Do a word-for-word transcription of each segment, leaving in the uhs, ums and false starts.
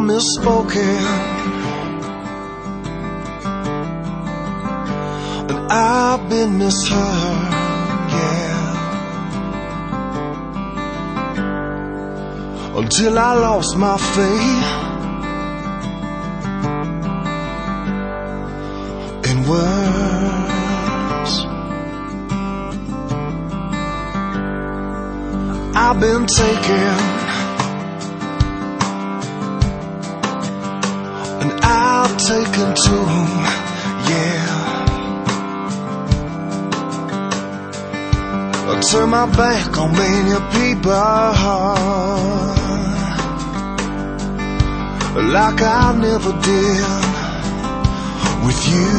misspoken, and I've been misheard, yeah. Until I lost my faith in words. I've been taken, and I've taken too, yeah. I turn my back on many people, like I never did with you.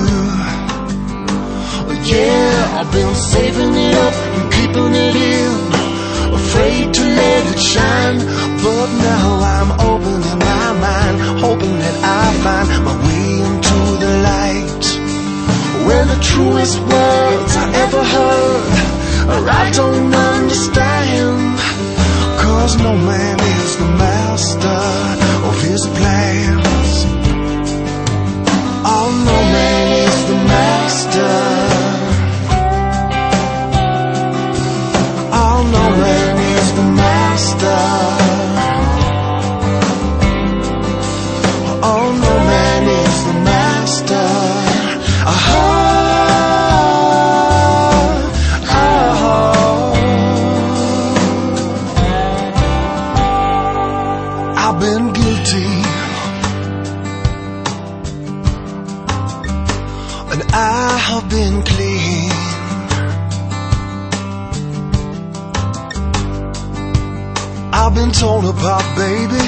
Yeah, I've been saving it up and keeping it in, afraid to let it shine. But now I'm opening my mind, hoping that I find my way into the light, where the truest words I ever heard, or I don't understand. Cause no man is the master of his plans. Oh, no man is the master. Oh, no man is the master. Oh, no man is the master. Oh, oh. I've been guilty, and I have been clean. I've been torn apart, baby,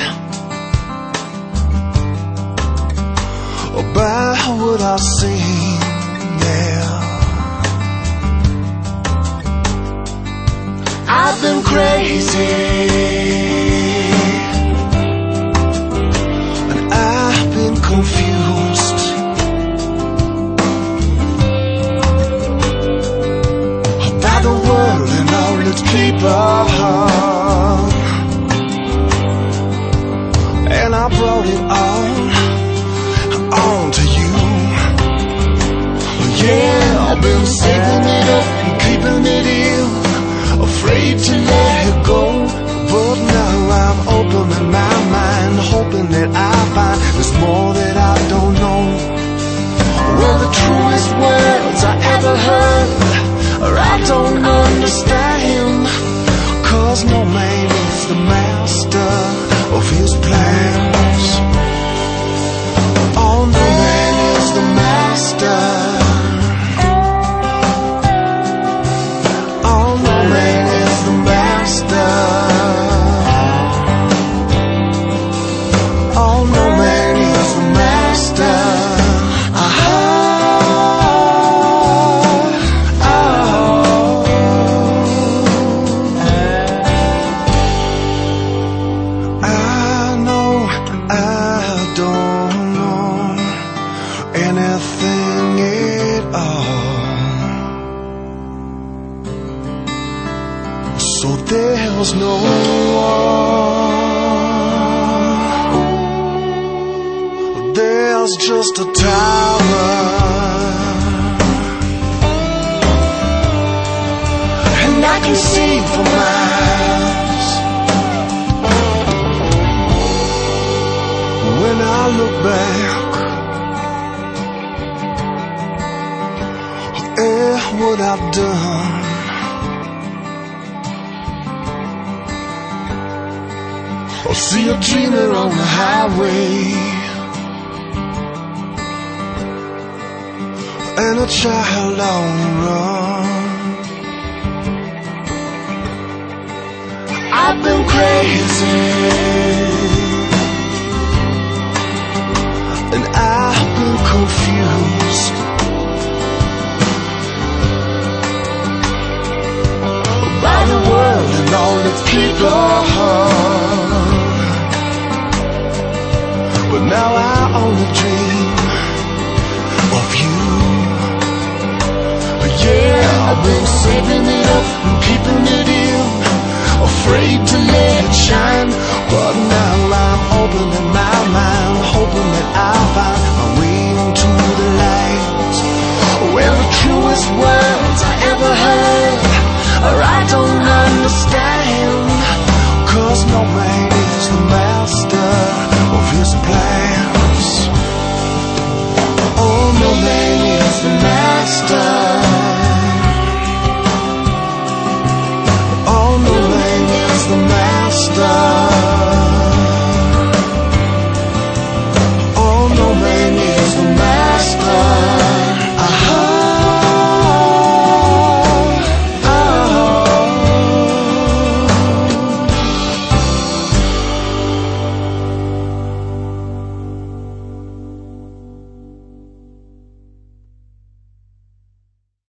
about what I've seen, yeah. I've been crazy, and I've been confused about the world and all its people. And I brought it on, on to you. Yeah, I've been saving it up and keeping it in, afraid to let it go. But now I'm opening my mind, hoping that I find there's more that I don't know. Well, the truest words I ever heard, or I don't understand. Cause no man is the master of his plans. Oh, no man is the master. Oh, no man is the master. Oh, no man is the master. Ah-ha. So there's no war, there's just a tower, and I can see for miles. When I look back at what I've done, I see a dreamer on the highway, and a child on the run. I've been crazy, and I've been confused by the world and all its people. But now I only dream of you. Yeah, I've been saving it up and keeping it in, afraid to let it shine. But now I'm opening my mind, hoping that I'll find my way into the light. Well, the truest words I ever heard, or I don't understand, 'cause no man